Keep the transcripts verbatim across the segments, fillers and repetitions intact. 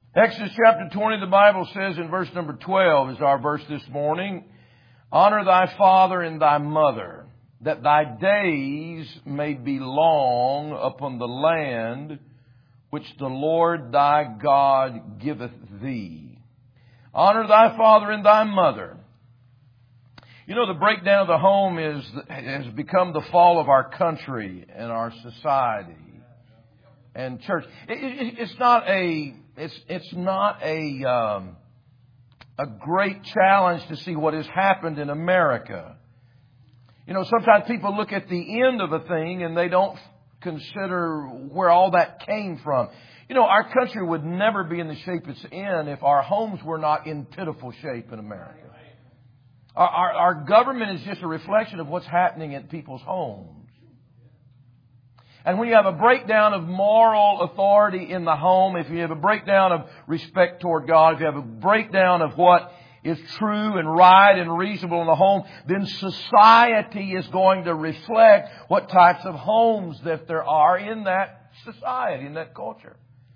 Exodus chapter twenty, the Bible says in verse number twelve is our verse this morning, "Honor thy father and thy mother, that thy days may be long upon the land which the Lord thy God giveth thee." Honor thy father and thy mother. You know, the breakdown of the home is has become the fall of our country and our society and church. It, it, it's not a it's it's not a um, a great challenge to see what has happened in America. You know, sometimes people look at the end of a thing and they don't consider where all that came from. You know, our country would never be in the shape it's in if our homes were not in pitiful shape in America. Our, our, our government is just a reflection of what's happening in people's homes. And when you have a breakdown of moral authority in the home, if you have a breakdown of respect toward God, if you have a breakdown of what is true and right and reasonable in the home, then society is going to reflect what types of homes that there are in that society, in that culture.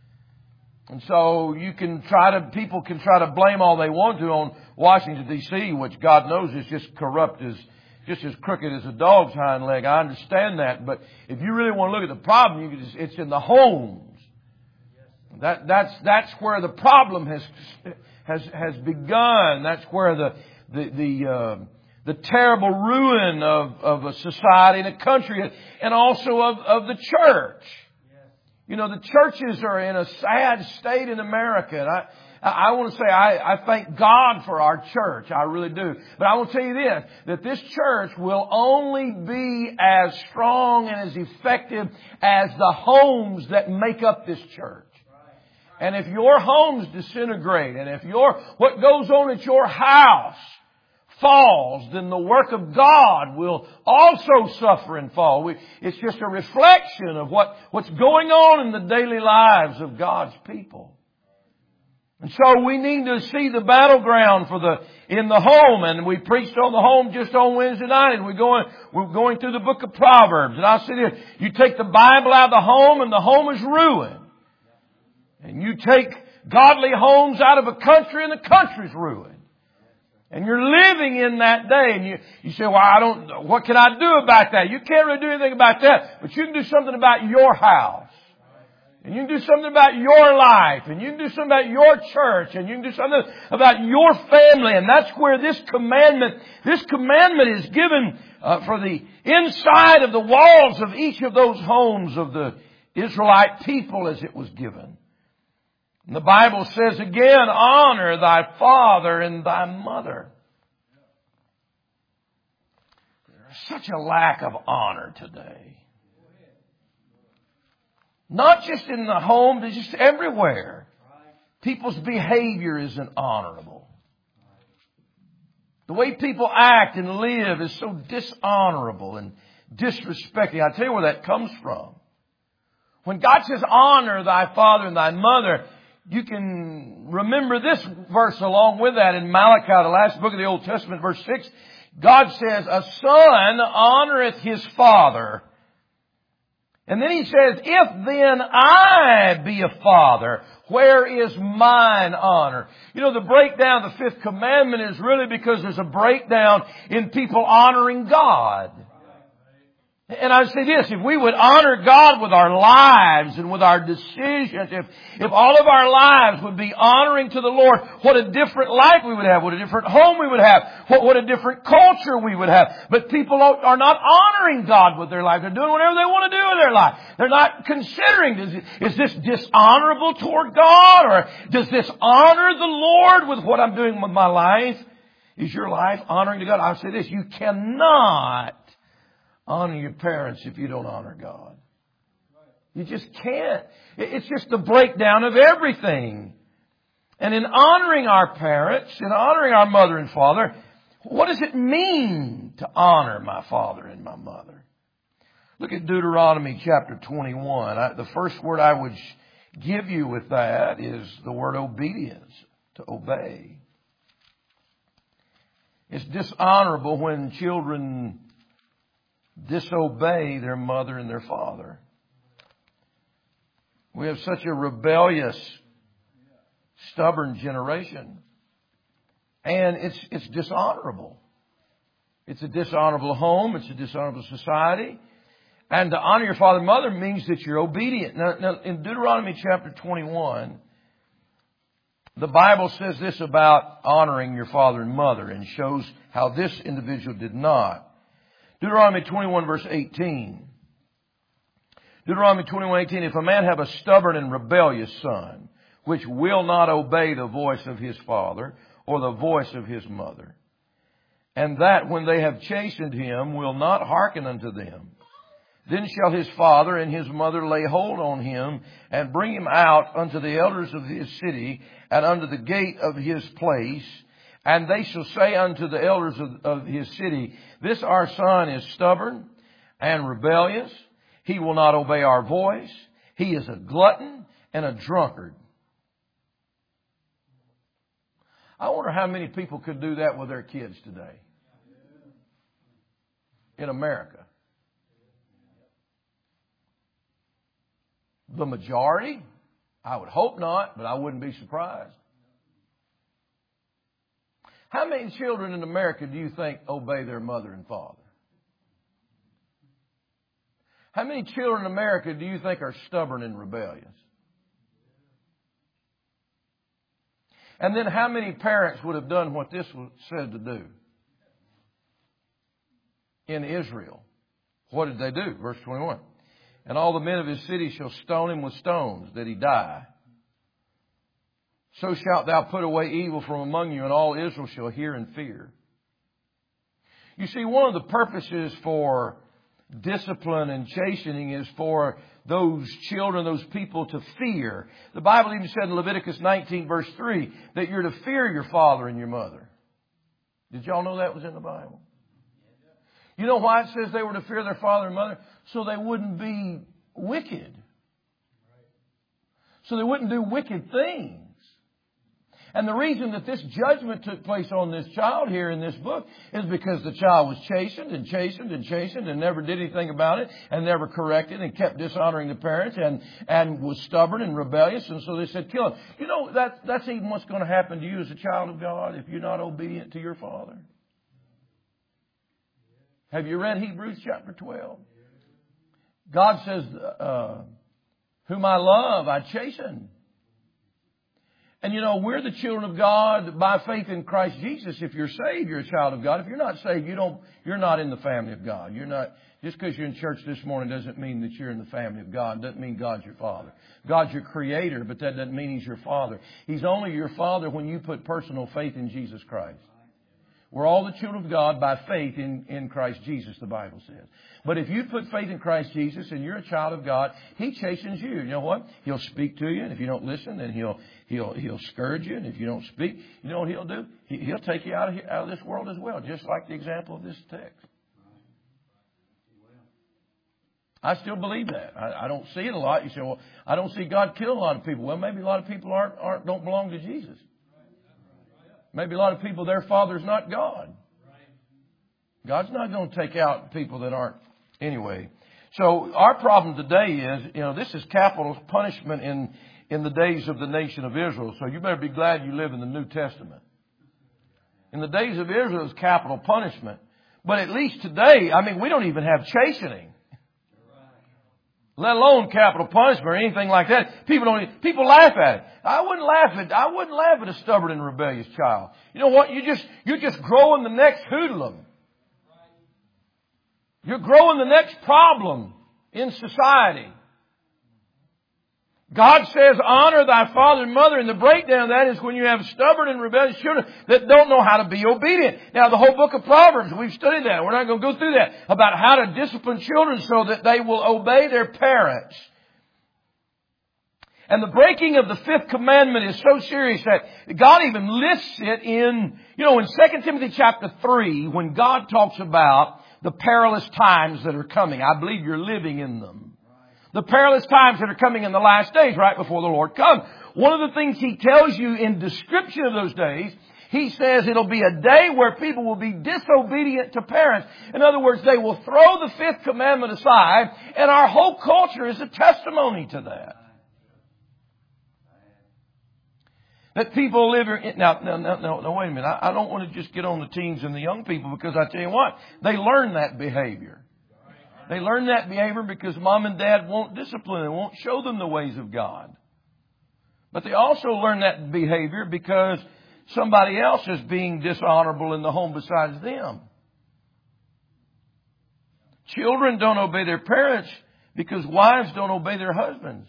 And so you can try to, people can try to blame all they want to on Washington, D C, which God knows is just corrupt as, just as crooked as a dog's hind leg. I understand that. But if you really want to look at the problem, you can just, it's in the homes. That, that's, that's where the problem has, has, has begun. That's where the, the, the, uh, the terrible ruin of, of a society and a country and also of, of the church. You know, the churches are in a sad state in America. And I, I want to say I, I thank God for our church. I really do. But I will tell you this, that this church will only be as strong and as effective as the homes that make up this church. And if your homes disintegrate, and if your, what goes on at your house falls, then the work of God will also suffer and fall. We, it's just a reflection of what, what's going on in the daily lives of God's people. And so we need to see the battleground for the, in the home. And we preached on the home just on Wednesday night. And we're going, we're going through the book of Proverbs. And I said, here, you take the Bible out of the home and the home is ruined. And you take godly homes out of a country and the country's ruined. And you're living in that day. And you, you say, well, I don't, what can I do about that? You can't really do anything about that. But you can do something about your house. And you can do something about your life. And you can do something about your church. And you can do something about your family. And that's where this commandment, this commandment is given uh, for the inside of the walls of each of those homes of the Israelite people as it was given. And the Bible says again, honor thy father and thy mother. There's such a lack of honor today. Not just in the home, but just everywhere. People's behavior isn't honorable. The way people act and live is so dishonorable and disrespecting. I'll tell you where that comes from. When God says, honor thy father and thy mother, you can remember this verse along with that in Malachi, the last book of the Old Testament, verse six. God says, a son honoreth his father. And then he says, if then I be a father, where is mine honor? You know, the breakdown of the fifth commandment is really because there's a breakdown in people honoring God. And I say this, if we would honor God with our lives and with our decisions, if, if all of our lives would be honoring to the Lord, what a different life we would have, what a different home we would have, what, what a different culture we would have. But people are not honoring God with their life. They're doing whatever they want to do with their life. They're not considering, is, is this dishonorable toward God, or does this honor the Lord with what I'm doing with my life? Is your life honoring to God? I'll say this, you cannot honor your parents if you don't honor God. You just can't. It's just the breakdown of everything. And in honoring our parents, in honoring our mother and father, what does it mean to honor my father and my mother? Look at Deuteronomy chapter twenty-one. I, the first word I would give you with that is the word obedience, to obey. It's dishonorable when children disobey their mother and their father. We have such a rebellious stubborn generation. And it's, it's dishonorable. It's a dishonorable home. It's a dishonorable society. And to honor your father and mother means that you're obedient. Now, now in Deuteronomy chapter twenty-one, the Bible says this about honoring your father and mother and shows how this individual did not. Deuteronomy twenty-one verse eighteen. Deuteronomy twenty-one eighteen, if a man have a stubborn and rebellious son, which will not obey the voice of his father or the voice of his mother, and that when they have chastened him will not hearken unto them, then shall his father and his mother lay hold on him and bring him out unto the elders of his city and unto the gate of his place. And they shall say unto the elders of, of his city, this our son is stubborn and rebellious. He will not obey our voice. He is a glutton and a drunkard. I wonder how many people could do that with their kids today in America. The majority? I would hope not, but I wouldn't be surprised. How many children in America do you think obey their mother and father? How many children in America do you think are stubborn and rebellious? And then how many parents would have done what this was said to do? In Israel, what did they do? Verse twenty-one. And all the men of his city shall stone him with stones, that he die. So shalt thou put away evil from among you, and all Israel shall hear and fear. You see, one of the purposes for discipline and chastening is for those children, those people to fear. The Bible even said in Leviticus nineteen verse three that you're to fear your father and your mother. Did y'all know that was in the Bible? You know why it says they were to fear their father and mother? So they wouldn't be wicked. So they wouldn't do wicked things. And the reason that this judgment took place on this child here in this book is because the child was chastened and chastened and chastened and never did anything about it and never corrected and kept dishonoring the parents and, and was stubborn and rebellious. And so they said, kill him. You know, that, that's even what's going to happen to you as a child of God if you're not obedient to your father. Have you read Hebrews chapter twelve? God says, uh, whom I love, I chasten. And you know, we're the children of God by faith in Christ Jesus. If you're saved, you're a child of God. If you're not saved, you don't, you're not in the family of God. You're not, just because you're in church this morning doesn't mean that you're in the family of God. It doesn't mean God's your father. God's your creator, but that doesn't mean He's your father. He's only your father when you put personal faith in Jesus Christ. We're all the children of God by faith in, in Christ Jesus, the Bible says. But if you put faith in Christ Jesus and you're a child of God, He chastens you. You know what? He'll speak to you, and if you don't listen, then He'll He'll He'll scourge you. And if you don't speak, you know what He'll do? He, he'll take you out of here, out of this world as well, just like the example of this text. I still believe that. I, I don't see it a lot. You say, well, I don't see God kill a lot of people. Well, maybe a lot of people aren't aren't don't belong to Jesus. Maybe a lot of people, their father's not God. God's not going to take out people that aren't. Anyway, so our problem today is, you know, this is capital punishment in, in the days of the nation of Israel. So you better be glad you live in the New Testament. In the days of Israel, it was capital punishment. But at least today, I mean, we don't even have chastening. Let alone capital punishment or anything like that. People don't. People laugh at it. I wouldn't laugh at. I wouldn't laugh at a stubborn and rebellious child. You know what? You just you're just growing the next hoodlum. You're growing the next problem in society. God says, honor thy father and mother. And the breakdown of that is when you have stubborn and rebellious children that don't know how to be obedient. Now, the whole book of Proverbs, we've studied that. We're not going to go through that. About how to discipline children so that they will obey their parents. And the breaking of the fifth commandment is so serious that God even lists it in, you know, in Second Timothy chapter three, when God talks about the perilous times that are coming. I believe you're living in them. The perilous times that are coming in the last days, right before the Lord comes. One of the things He tells you in description of those days, He says it'll be a day where people will be disobedient to parents. In other words, they will throw the fifth commandment aside, and our whole culture is a testimony to that. That people live in, now, now, now, now, now wait a minute. I, I don't want to just get on the teens and the young people, because I tell you what, they learn that behavior. They learn that behavior because mom and dad won't discipline them, won't show them the ways of God. But they also learn that behavior because somebody else is being dishonorable in the home besides them. Children don't obey their parents because wives don't obey their husbands.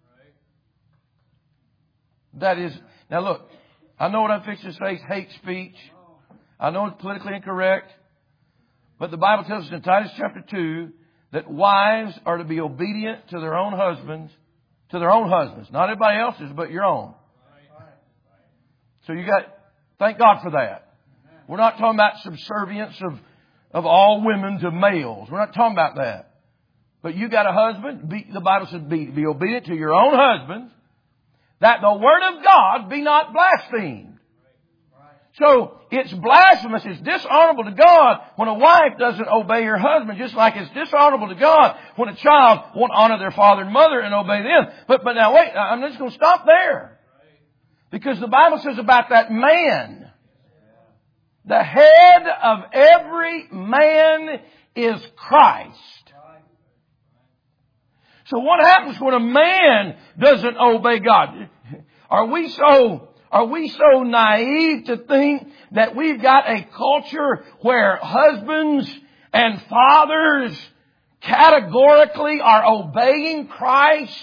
That is, now look, I know what I'm fixing to say is hate speech. I know it's politically incorrect. But the Bible tells us in Titus chapter two that wives are to be obedient to their own husbands, to their own husbands. Not everybody else's, but your own. So you got, thank God for that. We're not talking about subservience of, of all women to males. We're not talking about that. But you got a husband, be, the Bible says be, be obedient to your own husband, that the word of God be not blasphemed. So it's blasphemous, it's dishonorable to God when a wife doesn't obey her husband, just like it's dishonorable to God when a child won't honor their father and mother and obey them. But, but now wait, I'm just going to stop there. Because the Bible says about that man, the head of every man is Christ. So what happens when a man doesn't obey God? Are we so, are we so naive to think that we've got a culture where husbands and fathers categorically are obeying Christ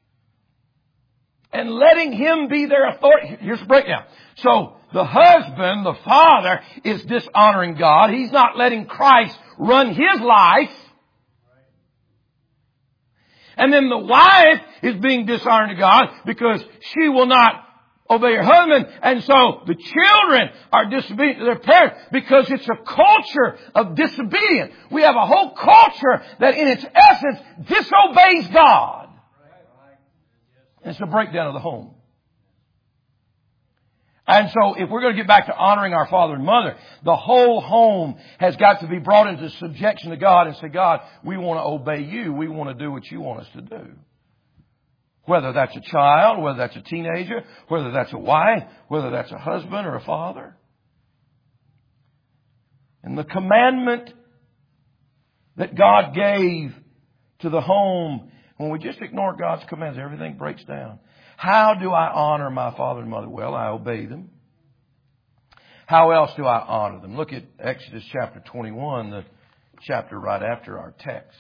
and letting Him be their authority? Here's the breakdown. So the husband, the father, is dishonoring God. He's not letting Christ run his life. And then the wife is being dishonoring to God because she will not obey her husband. And so the children are disobedient to their parents because it's a culture of disobedience. We have a whole culture that in its essence disobeys God. And it's a breakdown of the home. And so if we're going to get back to honoring our father and mother, the whole home has got to be brought into subjection to God and say, God, we want to obey you. We want to do what you want us to do. Whether that's a child, whether that's a teenager, whether that's a wife, whether that's a husband or a father. And the commandment that God gave to the home, when we just ignore God's commands, everything breaks down. How do I honor my father and mother? Well, I obey them. How else do I honor them? Look at Exodus chapter twenty-one, the chapter right after our text.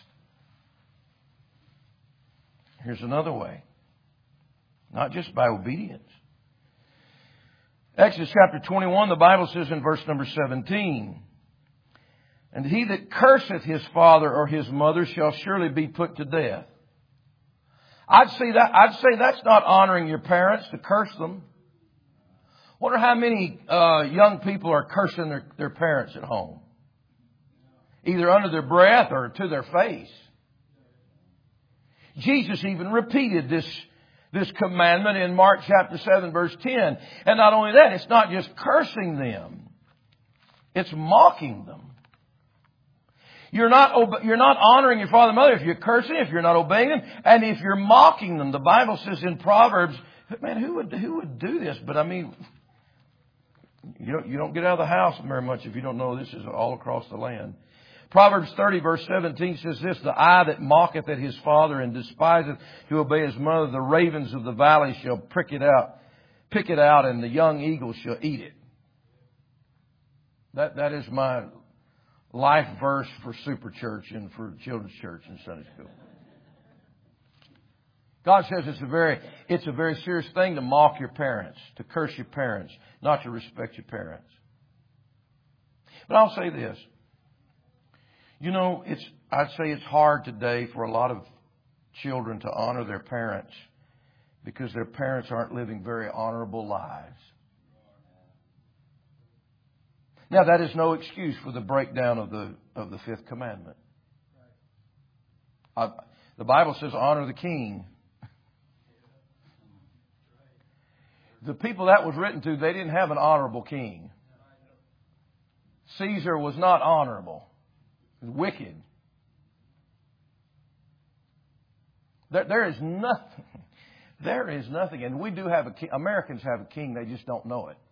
Here's another way. Not just by obedience. Exodus chapter twenty-one, the Bible says in verse number seventeen, and he that curseth his father or his mother shall surely be put to death. I'd say that, I'd say that's not honoring your parents to curse them. Wonder how many uh, young people are cursing their, their parents at home. Either under their breath or to their face. Jesus even repeated this, this commandment in Mark chapter seven verse ten. And not only that, it's not just cursing them. It's mocking them. You're not, you're not honoring your father and mother if you're cursing, if you're not obeying them, and if you're mocking them. The Bible says in Proverbs, man, who would, who would do this? But I mean, you don't, you don't get out of the house very much if you don't know this is all across the land. Proverbs thirty verse seventeen says this, the eye that mocketh at his father and despiseth to obey his mother, the ravens of the valley shall prick it out, pick it out, and the young eagles shall eat it. That, that is my life verse for Super Church and for Children's Church and Sunday School. God says it's a very, it's a very serious thing to mock your parents, to curse your parents, not to respect your parents. But I'll say this. You know, it's, I'd say it's hard today for a lot of children to honor their parents because their parents aren't living very honorable lives. Now, that is no excuse for the breakdown of the of the fifth commandment. Uh, the Bible says, honor the king. The people that was written to, they didn't have an honorable king. Caesar was not honorable. He was wicked. There, there is nothing. There is nothing. And we do have a king. Americans have a king. They just don't know it.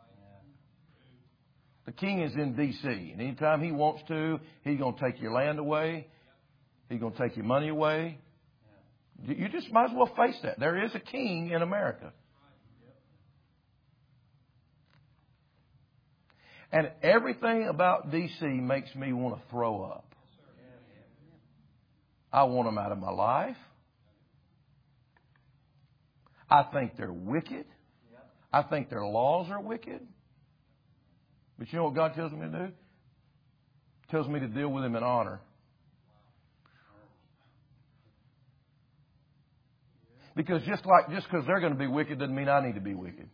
The king is in D C And anytime he wants to, he's going to take your land away. He's going to take your money away. You just might as well face that. There is a king in America. And everything about D C makes me want to throw up. I want them out of my life. I think they're wicked. I think their laws are wicked. But you know what God tells me to do? He tells me to deal with them in honor. Because just like just because they're going to be wicked doesn't mean I need to be wicked.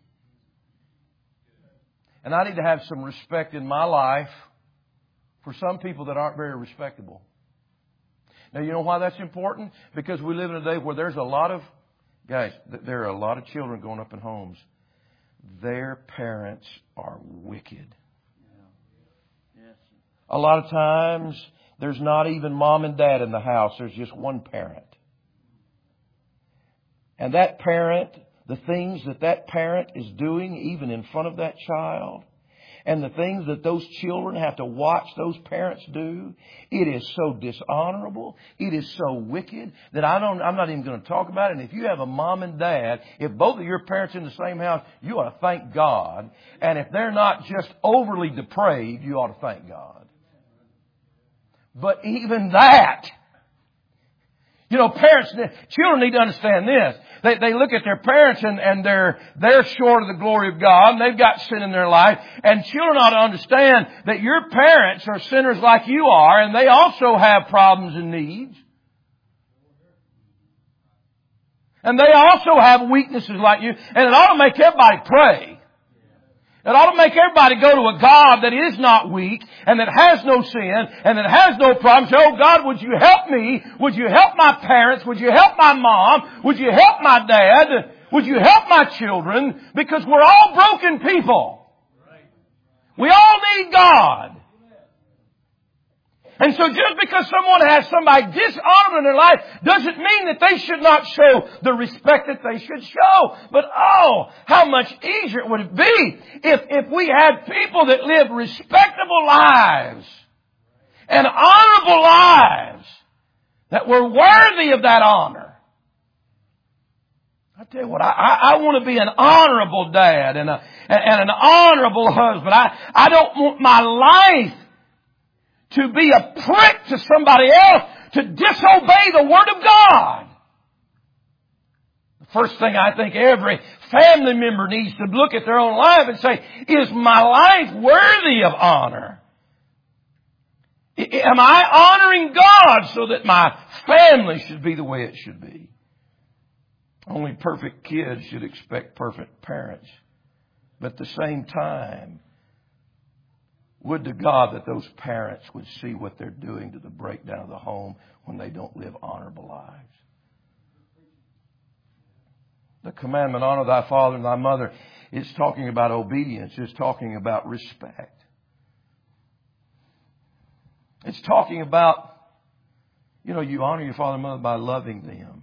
And I need to have some respect in my life for some people that aren't very respectable. Now, you know why that's important? Because we live in a day where there's a lot of, guys, there are a lot of children growing up in homes. Their parents are wicked. A lot of times, there's not even mom and dad in the house. There's just one parent. And that parent, the things that that parent is doing, even in front of that child, and the things that those children have to watch those parents do, it is so dishonorable. It is so wicked that I don't, I'm not even going to talk about it. And if you have a mom and dad, if both of your parents are in the same house, you ought to thank God. And if they're not just overly depraved, you ought to thank God. But even that, you know, parents, children need to understand this. They, they look at their parents and, and they're, they're short of the glory of God and they've got sin in their life. And children ought to understand that your parents are sinners like you are and they also have problems and needs. And they also have weaknesses like you. And it ought to make everybody pray. It ought to make everybody go to a God that is not weak and that has no sin and that has no problems. Say, oh God, would you help me? Would you help my parents? Would you help my mom? Would you help my dad? Would you help my children? Because we're all broken people. We all need God. And so just because someone has somebody dishonored in their life doesn't mean that they should not show the respect that they should show. But oh, how much easier it would be if, if we had people that lived respectable lives and honorable lives that were worthy of that honor. I tell you what, I, I, I want to be an honorable dad and, a, and an honorable husband. I, I don't want my life to be a prick to somebody else, to disobey the Word of God. The first thing I think every family member needs to look at their own life and say, is my life worthy of honor? Am I honoring God so that my family should be the way it should be? Only perfect kids should expect perfect parents. But at the same time, would to God that those parents would see what they're doing to the breakdown of the home when they don't live honorable lives. The commandment, honor thy father and thy mother, is talking about obedience. It's talking about respect. It's talking about, you know, you honor your father and mother by loving them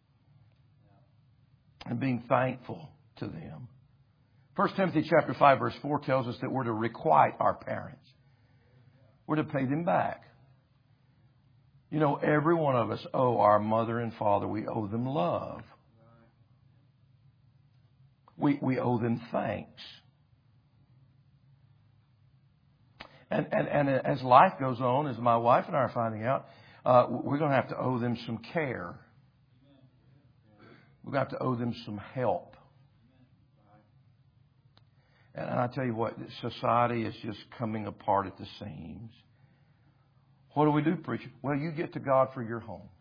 and being thankful to them. First Timothy chapter five verse four tells us that we're to requite our parents. We're to pay them back. You know, every one of us owe our mother and father, we owe them love. We, we owe them thanks. And, and, and as life goes on, as my wife and I are finding out, uh, we're going to have to owe them some care. We're going to have to owe them some help. And I tell you what, society is just coming apart at the seams. What do we do, preacher? Well, you get to God for your home.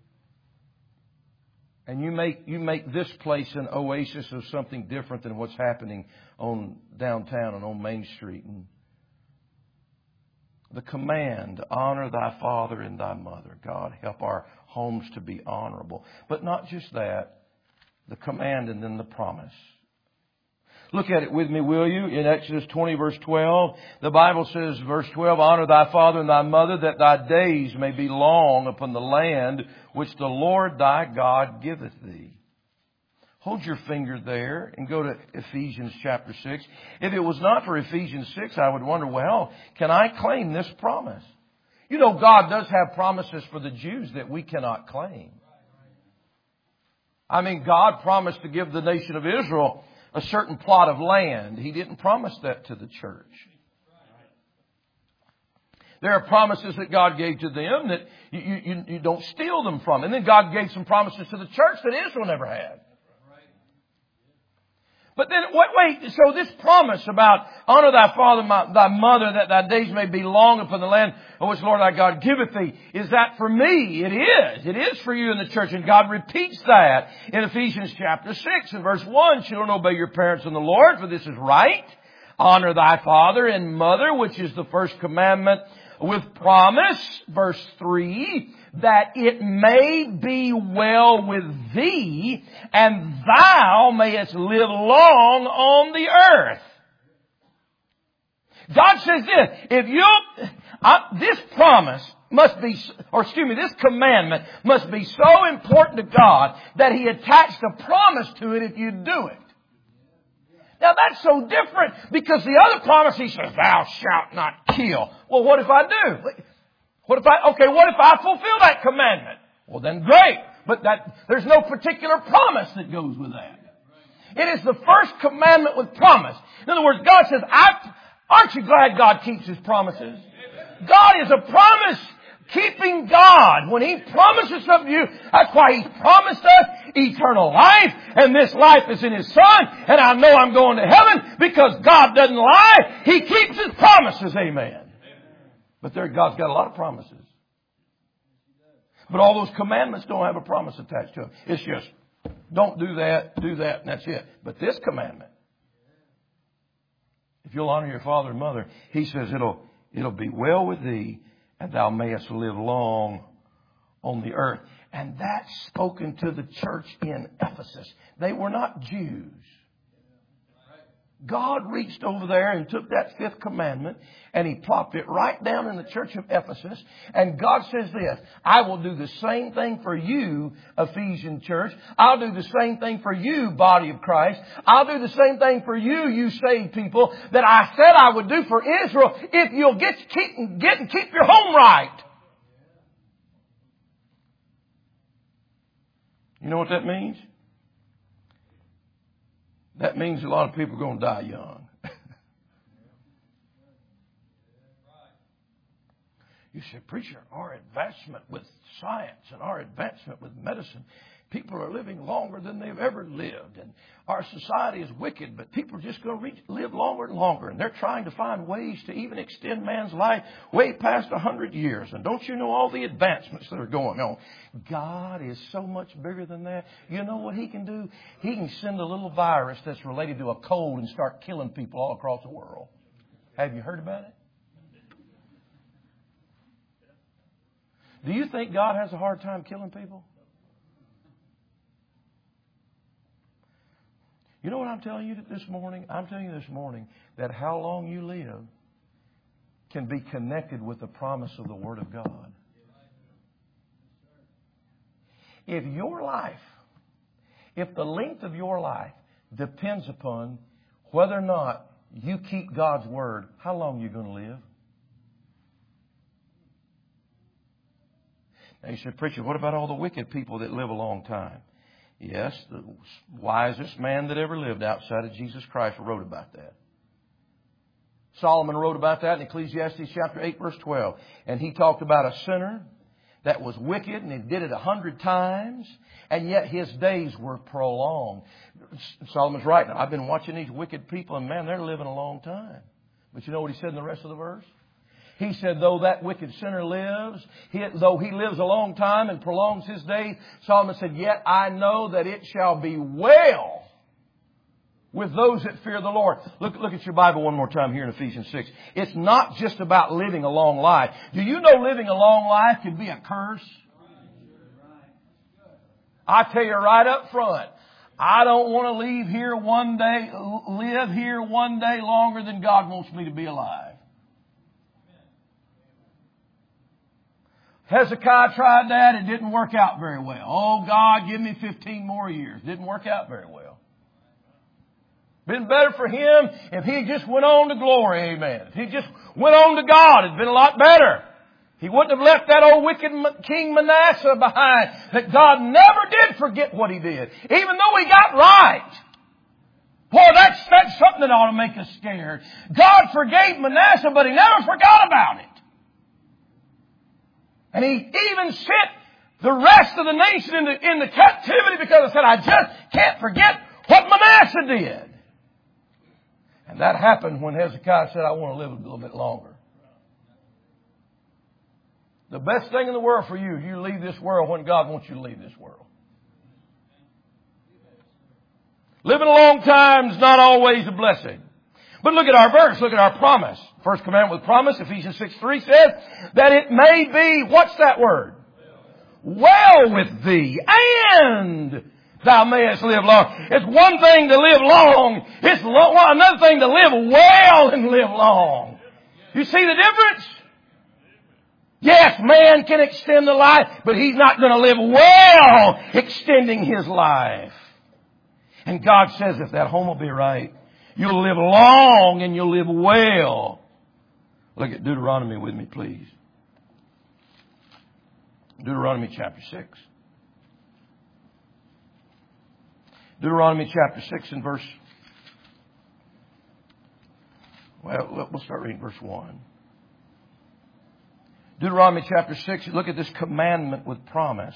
And you make you make this place an oasis of something different than what's happening on downtown and on Main Street. And the command, honor thy father and thy mother. God, help our homes to be honorable. But not just that, the command and then the promise. Look at it with me, will you? In Exodus twenty, verse twelve, the Bible says, verse twelve, honor thy father and thy mother, that thy days may be long upon the land which the Lord thy God giveth thee. Hold your finger there and go to Ephesians chapter six. If it was not for Ephesians six, I would wonder, well, can I claim this promise? You know, God does have promises for the Jews that we cannot claim. I mean, God promised to give the nation of Israel a certain plot of land. He didn't promise that to the church. There are promises that God gave to them that you, you, you don't steal them from. And then God gave some promises to the church that Israel never had. But then, wait, wait, so this promise about honor thy father and thy mother, that thy days may be long upon the land of which Lord thy God giveth thee, is that for me? It is. It is for you in the church. And God repeats that in Ephesians chapter six and verse one. Children, obey your parents in the Lord, for this is right. Honor thy father and mother, which is the first commandment with promise. Verse three. That it may be well with thee, and thou mayest live long on the earth. God says this, if you, uh, this promise must be, or excuse me, this commandment must be so important to God that He attached a promise to it if you do it. Now that's so different because the other promise He says, thou shalt not kill. Well, what if I do? What if I, okay, what if I fulfill that commandment? Well, then great. But that, there's no particular promise that goes with that. It is the first commandment with promise. In other words, God says, I, aren't you glad God keeps His promises? God is a promise keeping God. When He promises something to you, that's why He's promised us eternal life. And this life is in His Son. And I know I'm going to heaven because God doesn't lie. He keeps His promises. Amen. But there, God's got a lot of promises. But all those commandments don't have a promise attached to them. It's just, don't do that, do that, and that's it. But this commandment, if you'll honor your father and mother, He says it'll, it'll be well with thee, and thou mayest live long on the earth. And that's spoken to the church in Ephesus. They were not Jews. God reached over there and took that fifth commandment and He plopped it right down in the church of Ephesus. And God says this, I will do the same thing for you, Ephesian church. I'll do the same thing for you, body of Christ. I'll do the same thing for you, you saved people, that I said I would do for Israel if you'll get, keep, get and keep your home right. You know what that means? That means a lot of people are going to die young. You say, preacher, our advancement with science and our advancement with medicine, people are living longer than they've ever lived. And our society is wicked, but people are just going to reach, live longer and longer. And they're trying to find ways to even extend man's life way past a hundred years. And don't you know all the advancements that are going on? God is so much bigger than that. You know what He can do? He can send a little virus that's related to a cold and start killing people all across the world. Have you heard about it? Do you think God has a hard time killing people? You know what I'm telling you this morning? I'm telling you this morning that how long you live can be connected with the promise of the Word of God. If your life, if the length of your life depends upon whether or not you keep God's Word, how long are you going to live? Now you said, preacher, what about all the wicked people that live a long time? Yes, the wisest man that ever lived outside of Jesus Christ wrote about that. Solomon wrote about that in Ecclesiastes chapter eight, verse twelve. And he talked about a sinner that was wicked and he did it a hundred times, and yet his days were prolonged. Solomon's right. Now, I've been watching these wicked people, and man, they're living a long time. But you know what he said in the rest of the verse? He said, though that wicked sinner lives, he, though he lives a long time and prolongs his days, Solomon said, yet I know that it shall be well with those that fear the Lord. Look, look at your Bible one more time here in Ephesians six. It's not just about living a long life. Do you know living a long life can be a curse? I tell you right up front, I don't want to leave here one day, live here one day longer than God wants me to be alive. Hezekiah tried that. It didn't work out very well. Oh, God, give me fifteen more years. Didn't work out very well. Been better for him if he just went on to glory, amen. If he just went on to God, it'd been a lot better. He wouldn't have left that old wicked King Manasseh behind. That God never did forget what he did. Even though he got right. Boy, that's, that's something that ought to make us scared. God forgave Manasseh, but he never forgot about it. And he even sent the rest of the nation into, into captivity because he said, I just can't forget what Manasseh did. And that happened when Hezekiah said, I want to live a little bit longer. The best thing in the world for you is you leave this world when God wants you to leave this world. Living a long time is not always a blessing. But look at our verse. Look at our promise. First commandment with promise, Ephesians six three says, that it may be, what's that word? Well with thee, and thou mayest live long. It's one thing to live long. It's lo- another thing to live well and live long. You see the difference? Yes, man can extend the life, but he's not going to live well extending his life. And God says if that home will be right, you'll live long and you'll live well. Look at Deuteronomy with me, please. Deuteronomy chapter six. Deuteronomy chapter six and verse... Well, we'll start reading verse one. Deuteronomy chapter six, look at this commandment with promise.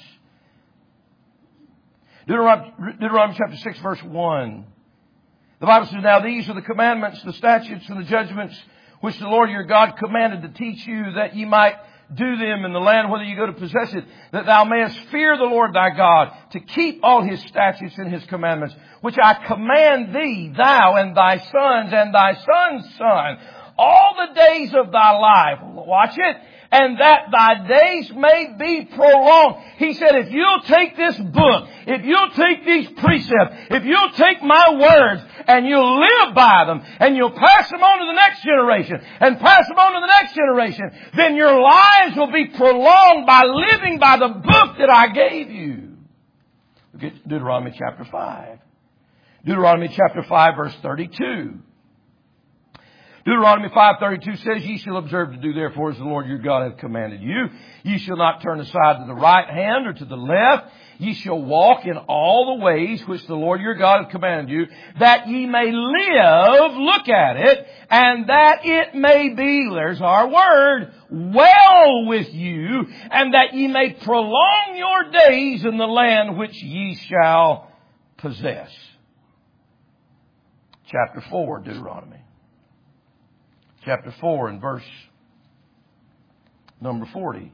Deuteronomy, Deuteronomy chapter six verse one. The Bible says, now these are the commandments, the statutes, and the judgments which the Lord your God commanded to teach you, that ye might do them in the land whither you go to possess it, that thou mayest fear the Lord thy God, to keep all his statutes and his commandments, which I command thee, thou and thy sons and thy son's son, all the days of thy life. Watch it. And that thy days may be prolonged. He said, if you'll take this book, if you'll take these precepts, if you'll take my words and you'll live by them and you'll pass them on to the next generation and pass them on to the next generation, then your lives will be prolonged by living by the book that I gave you. Look at Deuteronomy chapter five. Deuteronomy chapter five verse thirty-two. Deuteronomy five thirty-two says, ye shall observe to do therefore as the Lord your God hath commanded you. Ye shall not turn aside to the right hand or to the left. Ye shall walk in all the ways which the Lord your God hath commanded you, that ye may live, look at it, and that it may be, there's our word, well with you, and that ye may prolong your days in the land which ye shall possess. Chapter four, Deuteronomy. Chapter four and verse number forty.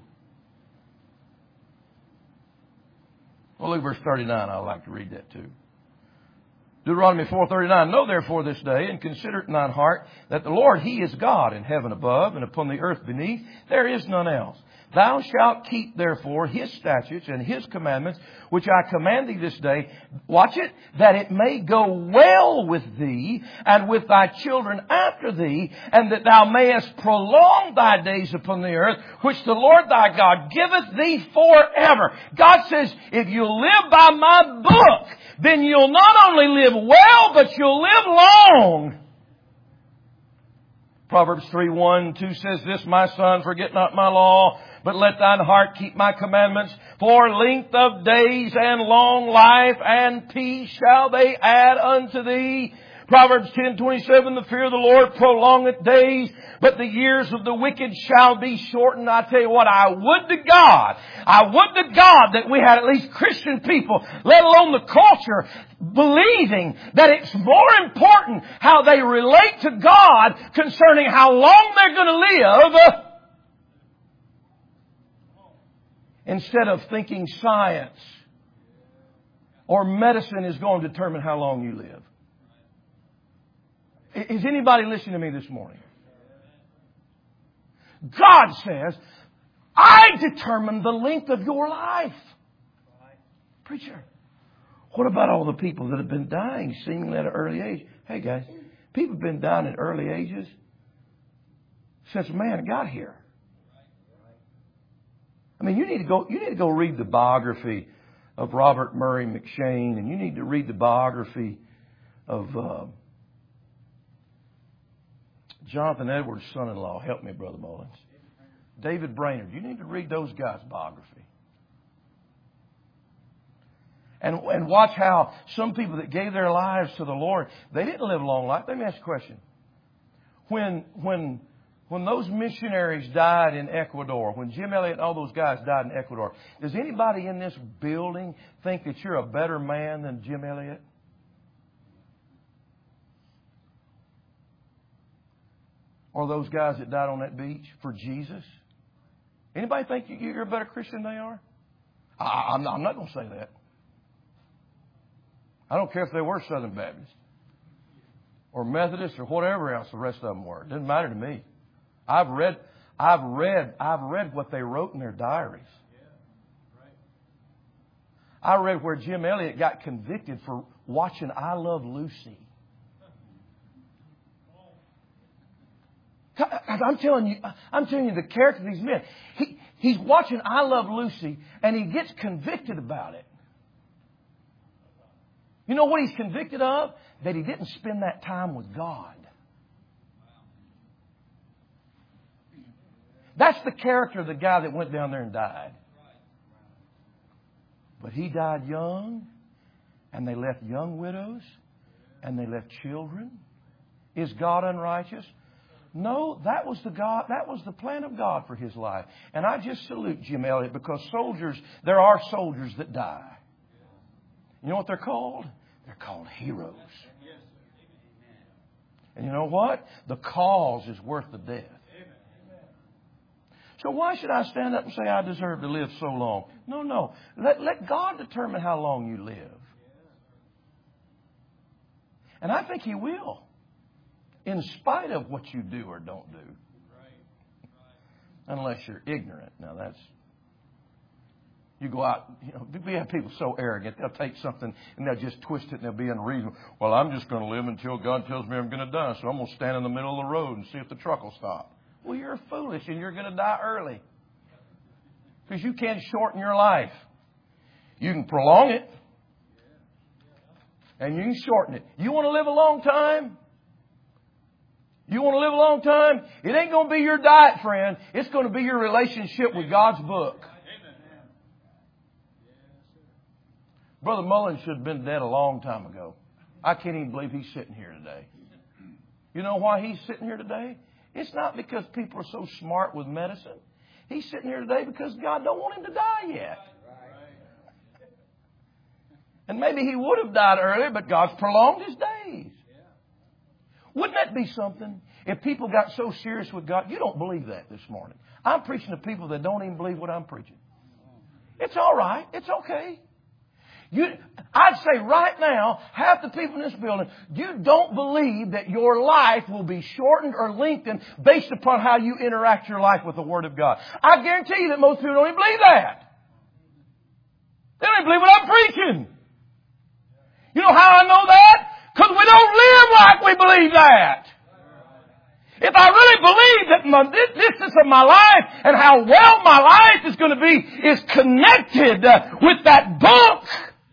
Well, look at verse thirty-nine. I'd like to read that too. Deuteronomy four thirty-nine. Know therefore this day, and consider it in thine heart, that the Lord, He is God in heaven above, and upon the earth beneath. There is none else. Thou shalt keep therefore His statutes and His commandments, which I command thee this day. Watch it, that it may go well with thee and with thy children after thee, and that thou mayest prolong thy days upon the earth, which the Lord thy God giveth thee forever. God says, if you live by my book, then you'll not only live well, but you'll live long. Proverbs three one two says this, my son, forget not my law, but let thine heart keep my commandments. For length of days and long life and peace shall they add unto thee. Proverbs ten twenty-seven, the fear of the Lord prolongeth days, but the years of the wicked shall be shortened. I tell you what, I would to God, I would to God that we had at least Christian people, let alone the culture, believing that it's more important how they relate to God concerning how long they're going to live, instead of thinking science or medicine is going to determine how long you live. Is anybody listening to me this morning? God says, I determine the length of your life. Preacher, what about all the people that have been dying seemingly at an early age? Hey guys, people have been dying at early ages since man got here. I mean, you need to go, you need to go read the biography of Robert Murray McShane, and you need to read the biography of uh, Jonathan Edwards' son-in-law. Help me, Brother Mullins. David Brainerd. You need to read those guys' biography. And, and watch how some people that gave their lives to the Lord, they didn't live a long life. Let me ask you a question. When, when, when those missionaries died in Ecuador, when Jim Elliot and all those guys died in Ecuador, does anybody in this building think that you're a better man than Jim Elliot? Or those guys that died on that beach for Jesus? Anybody think you're a better Christian than they are? I, I'm not, I'm not going to say that. I don't care if they were Southern Baptists or Methodists or whatever else the rest of them were. It doesn't matter to me. I've read, I've read, I've read what they wrote in their diaries. I read where Jim Elliot got convicted for watching I Love Lucy. I'm telling you, I'm telling you the character of these men. He, he's watching I Love Lucy and he gets convicted about it. You know what he's convicted of? That he didn't spend that time with God. That's the character of the guy that went down there and died. But he died young, and they left young widows, and they left children. Is God unrighteous? No, that was the God, that was the plan of God for his life. And I just salute Jim Elliot because soldiers, there are soldiers that die. You know what they're called? They're called heroes. And you know what? The cause is worth the death. So why should I stand up and say I deserve to live so long? No, no. Let, let God determine how long you live. And I think He will. In spite of what you do or don't do. Unless you're ignorant. Now that's... You go out, you know, we have people so arrogant. They'll take something and they'll just twist it and they'll be unreasonable. Well, I'm just going to live until God tells me I'm going to die. So I'm going to stand in the middle of the road and see if the truck will stop. Well, you're foolish and you're going to die early. Because you can't shorten your life. You can prolong it. And you can shorten it. You want to live a long time? You want to live a long time? It ain't going to be your diet, friend. It's going to be your relationship with God's book. Brother Mullins should have been dead a long time ago. I can't even believe he's sitting here today. You know why he's sitting here today? It's not because people are so smart with medicine. He's sitting here today because God don't want him to die yet. And maybe he would have died earlier, but God's prolonged his days. Wouldn't that be something? If people got so serious with God, you don't believe that this morning. I'm preaching to people that don't even believe what I'm preaching. It's all right. It's okay. You, I'd say right now, half the people in this building, you don't believe that your life will be shortened or lengthened based upon how you interact your life with the Word of God. I guarantee you that most people don't even believe that. They don't even believe what I'm preaching. You know how I know that? Because we don't live like we believe that. If I really believe that my, this, this is of my life and how well my life is going to be is connected uh, with that book,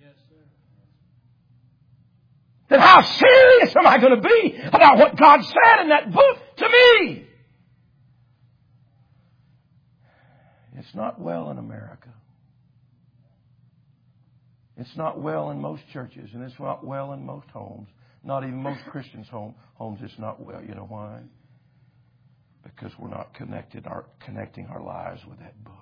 then how serious am I going to be about what God said in that book to me? It's not well in America. It's not well in most churches, and it's not well in most homes. Not even most Christians' home, homes, it's not well. You know why? Because we're not connected, our, connecting our lives with that book.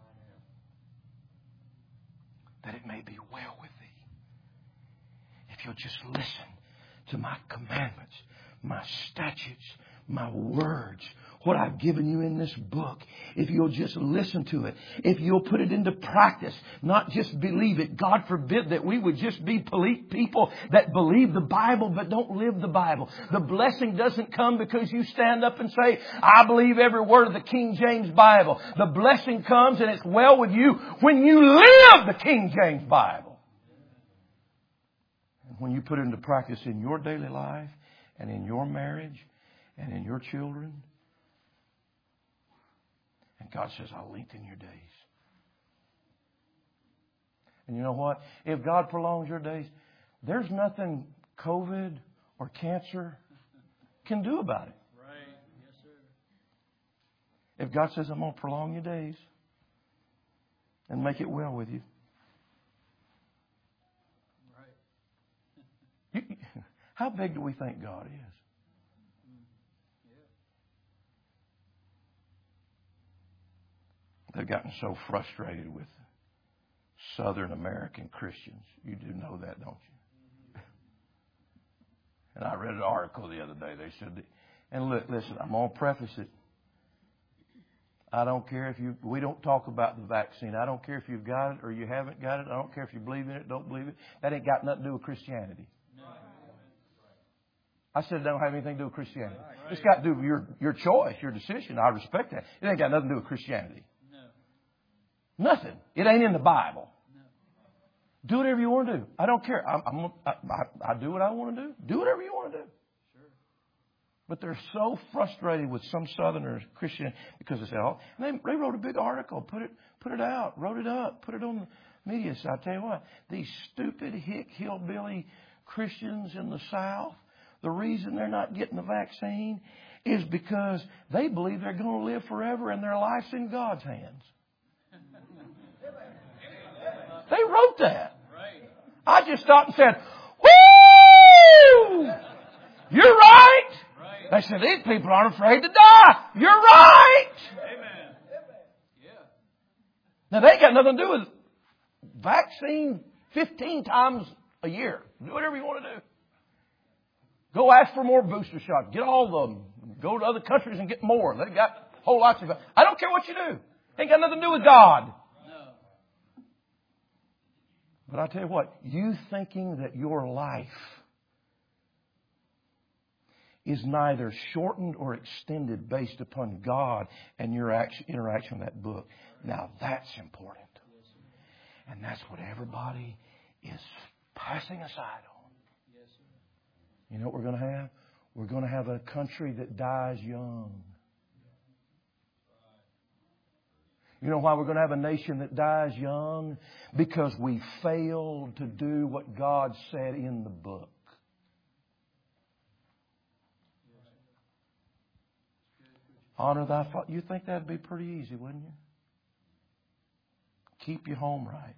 That it may be well with thee. If you'll just listen to my commandments, my statutes, my words, what I've given you in this book, if you'll just listen to it, if you'll put it into practice, not just believe it. God forbid that we would just be people that believe the Bible but don't live the Bible. The blessing doesn't come because you stand up and say, I believe every word of the King James Bible. The blessing comes, and it's well with you, when you live the King James Bible. And when you put it into practice in your daily life and in your marriage and in your children. And God says, I'll lengthen your days. And you know what? If God prolongs your days, there's nothing COVID or cancer can do about it. Right. Yes, sir. If God says, I'm going to prolong your days and make it well with you. Right. you how big do we think God is? They've gotten so frustrated with Southern American Christians. You do know that, don't you? And I read an article the other day. They said, that, and look, listen, I'm going to preface it. I don't care if you, we don't talk about the vaccine. I don't care if you've got it or you haven't got it. I don't care if you believe in it, don't believe it. That ain't got nothing to do with Christianity. I said it don't have anything to do with Christianity. It's got to do with your, your choice, your decision. I respect that. It ain't got nothing to do with Christianity. Nothing. It ain't in the Bible. No. Do whatever you want to do. I don't care. I'm, I'm, I, I, I do what I want to do. Do whatever you want to do. Sure. But they're so frustrated with some Southerners, Christian, because they say, oh, and they, they wrote a big article, put it, put it out, wrote it up, put it on the media. So I tell you what, these stupid hick hillbilly Christians in the South, the reason they're not getting the vaccine is because they believe they're going to live forever and their life's in God's hands. They wrote that. Right. I just stopped and said, woo! You're right. Right. They said, these people aren't afraid to die. You're right. Amen. Yeah. Now, they ain't got nothing to do with vaccine fifteen times a year. Do whatever you want to do. Go ask for more booster shots. Get all of them. Go to other countries and get more. They've got whole lots of. I don't care what you do. Ain't got nothing to do with God. But I tell you what, you thinking that your life is neither shortened or extended based upon God and your action, interaction with that book. Now that's important. And that's what everybody is passing aside on. You know what we're going to have? We're going to have a country that dies young. You know why we're going to have a nation that dies young? Because we failed to do what God said in the book. Honor thy father. You think that'd be pretty easy, wouldn't you? Keep your home right.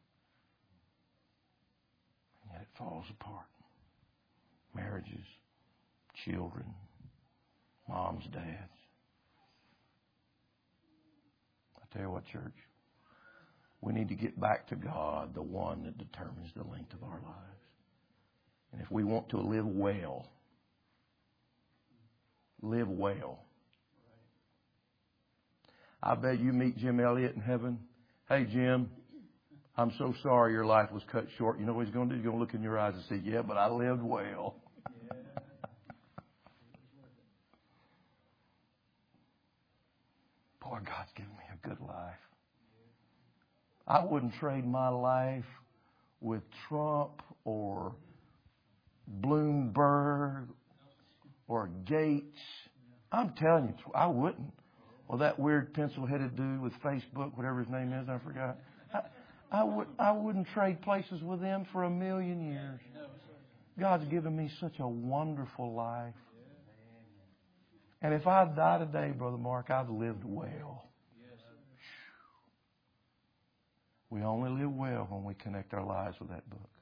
And yet it falls apart. Marriages, children, moms, dads. Tell you what, church, we need to get back to God, the one that determines the length of our lives. And if we want to live well, live well. I bet you meet Jim Elliott in heaven. Hey, Jim, I'm so sorry your life was cut short. You know what he's going to do? He's going to look in your eyes and say, yeah, but I lived well. Boy, God's given me a good life. I wouldn't trade my life with Trump or Bloomberg or Gates. I'm telling you, I wouldn't. Or that weird pencil-headed dude with Facebook, whatever his name is, I forgot. I, I, would, I wouldn't trade places with them for a million years. God's given me such a wonderful life. And if I die today, Brother Mark, I've lived well. We only live well when we connect our lives with that book.